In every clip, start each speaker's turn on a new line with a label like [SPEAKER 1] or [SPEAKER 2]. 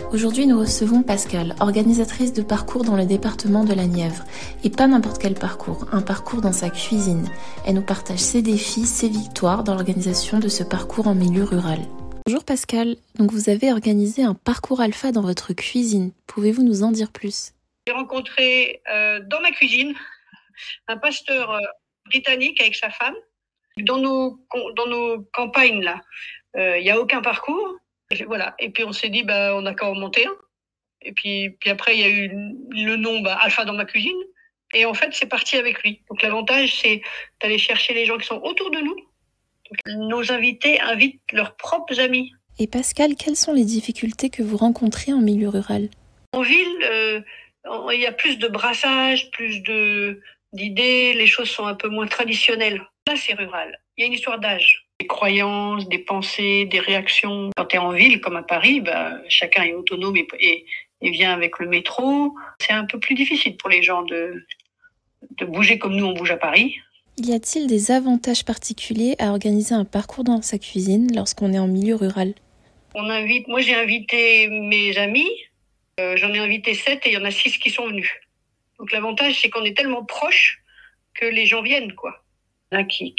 [SPEAKER 1] Aujourd'hui, nous recevons Pascale, organisatrice de parcours dans le département de la Nièvre. Et pas n'importe quel parcours, un parcours dans sa cuisine. Elle nous partage ses défis, ses victoires dans l'organisation de ce parcours en milieu rural. Bonjour Pascale, donc vous avez organisé un parcours alpha dans votre cuisine. Pouvez-vous nous en dire plus ?
[SPEAKER 2] J'ai rencontré dans ma cuisine un pasteur britannique avec sa femme. Dans nos campagnes, là, il n'y a aucun parcours. Voilà. Et puis on s'est dit, on n'a qu'à en monter un. Et puis après, il y a eu le nom Alpha dans ma cuisine. Et en fait, c'est parti avec lui. Donc l'avantage, c'est d'aller chercher les gens qui sont autour de nous. Donc, nos invités invitent leurs propres amis.
[SPEAKER 1] Et Pascale, quelles sont les difficultés que vous rencontrez en milieu rural ?
[SPEAKER 2] En ville, il y a plus de brassage, plus d'idées, les choses sont un peu moins traditionnelles. Là, c'est rural. Il y a une histoire d'âge. Des croyances, des pensées, des réactions. Quand tu es en ville, comme à Paris, chacun est autonome et vient avec le métro. C'est un peu plus difficile pour les gens de bouger comme nous, on bouge à Paris.
[SPEAKER 1] Y a-t-il des avantages particuliers à organiser un parcours dans sa cuisine lorsqu'on est en milieu rural ?
[SPEAKER 2] Moi, j'ai invité mes amis. J'en ai invité 7 et il y en a 6 qui sont venus. Donc l'avantage, c'est qu'on est tellement proches que les gens viennent, quoi. Il y en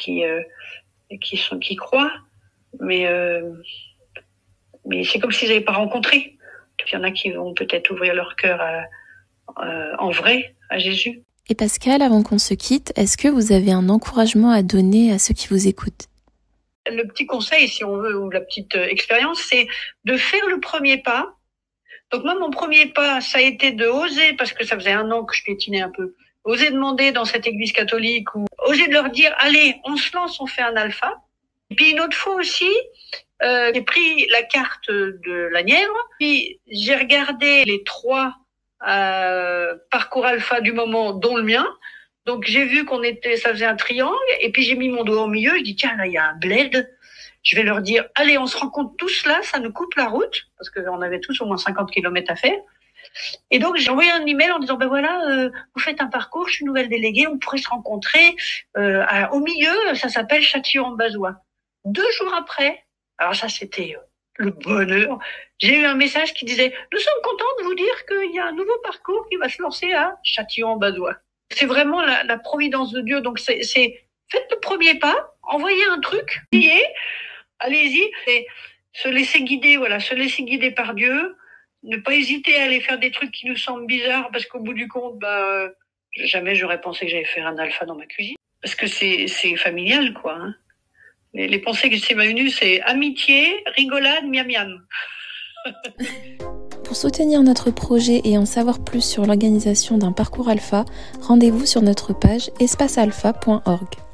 [SPEAKER 2] a qui croient, mais c'est comme s'ils n'avaient pas rencontré. Il y en a qui vont peut-être ouvrir leur cœur en vrai à Jésus.
[SPEAKER 1] Et Pascale, avant qu'on se quitte, est-ce que vous avez un encouragement à donner à ceux qui vous écoutent ?
[SPEAKER 2] Le petit conseil, si on veut, ou la petite expérience, c'est de faire le premier pas. Donc moi, mon premier pas, ça a été de oser, parce que ça faisait 1 an que je piétinais un peu, oser demander dans cette église catholique, ou oser de leur dire, allez, on se lance, on fait un alpha. Et puis une autre fois aussi, j'ai pris la carte de la Nièvre, puis j'ai regardé les 3 parcours alpha du moment, dont le mien. Donc j'ai vu ça faisait un triangle, et puis j'ai mis mon doigt au milieu, je dis, tiens, là, il y a un bled. Je vais leur dire, allez, on se rencontre tous là, ça nous coupe la route, parce qu'on avait tous au moins 50 km à faire. Et donc, j'ai envoyé un email en disant, vous faites un parcours, je suis nouvelle déléguée, on pourrait se rencontrer au milieu, ça s'appelle Châtillon-Bazois. 2 jours après, alors ça, c'était le bonheur, j'ai eu un message qui disait, nous sommes contents de vous dire qu'il y a un nouveau parcours qui va se lancer à Châtillon-Bazois. C'est vraiment la providence de Dieu, donc c'est faites le premier pas, envoyez un truc, allez-y, et se laisser guider par Dieu, ne pas hésiter à aller faire des trucs qui nous semblent bizarres, parce qu'au bout du compte, jamais j'aurais pensé que j'allais faire un alpha dans ma cuisine, parce que c'est familial, quoi. Hein. Les pensées que c'est venues, c'est amitié, rigolade, miam miam.
[SPEAKER 1] Pour soutenir notre projet et en savoir plus sur l'organisation d'un parcours alpha, rendez-vous sur notre page espacealpha.org.